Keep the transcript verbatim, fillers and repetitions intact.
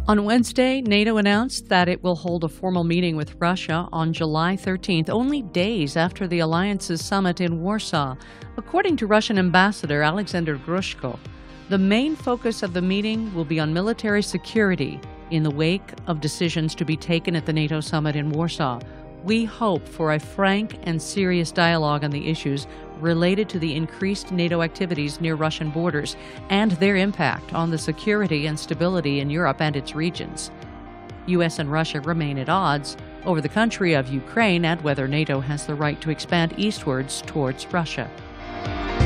On Wednesday, NATO announced that it will hold a formal meeting with Russia on July thirteenth, only days after the alliance's summit in Warsaw. According to Russian Ambassador Alexander Grushko, the main focus of the meeting will be on military security in the wake of decisions to be taken at the NATO summit in Warsaw. We hope for a frank and serious dialogue on the issues related to the increased NATO activities near Russian borders and their impact on the security and stability in Europe and its regions. U S and Russia remain at odds over the country of Ukraine and whether NATO has the right to expand eastwards towards Russia.